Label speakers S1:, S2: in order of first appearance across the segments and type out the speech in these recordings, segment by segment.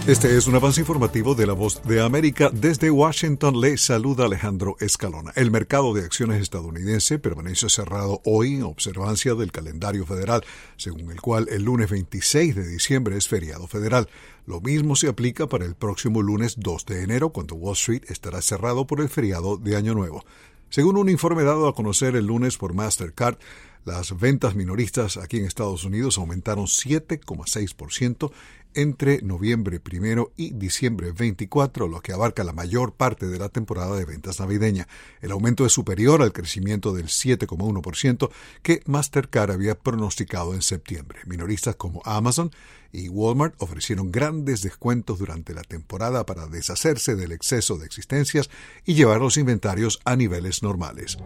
S1: Este es un avance informativo de La Voz de América. Desde Washington le saluda Alejandro Escalona. El mercado de acciones estadounidense permanece cerrado hoy en observancia del calendario federal, según el cual el lunes 26 de diciembre es feriado federal. Lo mismo se aplica para el próximo lunes 2 de enero, cuando Wall Street estará cerrado por el feriado de Año Nuevo. Según un informe dado a conocer el lunes por Mastercard, las ventas minoristas aquí en Estados Unidos aumentaron 7,6% entre noviembre 1 y diciembre 24, lo que abarca la mayor parte de la temporada de ventas navideña. El aumento es superior al crecimiento del 7,1% que Mastercard había pronosticado en septiembre. Minoristas como Amazon y Walmart ofrecieron grandes descuentos durante la temporada para deshacerse del exceso de existencias y llevar los inventarios a niveles normales.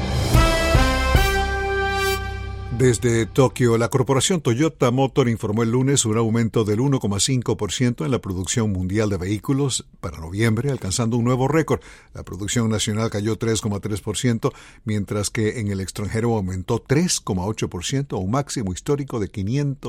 S1: Desde Tokio, la corporación Toyota Motor informó el lunes un aumento del 1,5% en la producción mundial de vehículos para noviembre, alcanzando un nuevo récord. La producción nacional cayó 3,3%, mientras que en el extranjero aumentó 3,8% a un máximo histórico de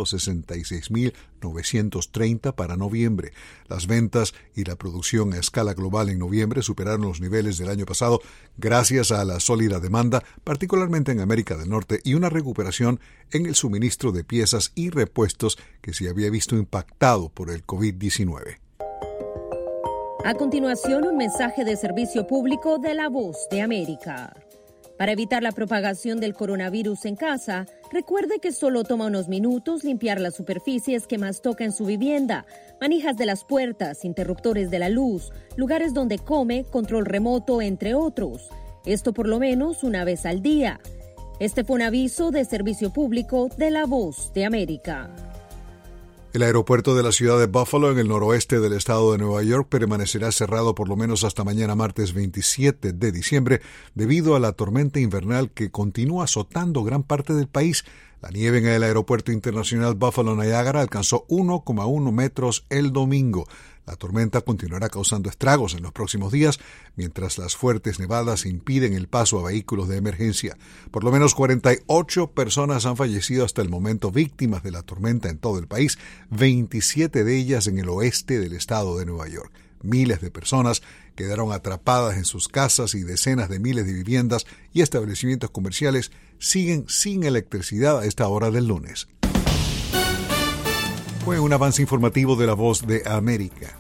S1: 566.930 para noviembre. Las ventas y la producción a escala global en noviembre superaron los niveles del año pasado gracias a la sólida demanda, particularmente en América del Norte, y una recuperación en el suministro de piezas y repuestos que se había visto impactado por el COVID-19.
S2: A continuación, un mensaje de servicio público de La Voz de América. Para evitar la propagación del coronavirus en casa, recuerde que solo toma unos minutos limpiar las superficies que más toca en su vivienda, manijas de las puertas, interruptores de la luz, lugares donde come, control remoto, entre otros. Esto por lo menos una vez al día. Este fue un aviso de servicio público de La Voz de América.
S1: El aeropuerto de la ciudad de Buffalo, en el noroeste del estado de Nueva York, permanecerá cerrado por lo menos hasta mañana martes 27 de diciembre debido a la tormenta invernal que continúa azotando gran parte del país. La nieve en el aeropuerto internacional Buffalo-Niagara alcanzó 1,1 metros el domingo. La tormenta continuará causando estragos en los próximos días, mientras las fuertes nevadas impiden el paso a vehículos de emergencia. Por lo menos 48 personas han fallecido hasta el momento víctimas de la tormenta en todo el país, 27 de ellas en el oeste del estado de Nueva York. Miles de personas quedaron atrapadas en sus casas y decenas de miles de viviendas y establecimientos comerciales siguen sin electricidad a esta hora del lunes. Fue un avance informativo de La Voz de América.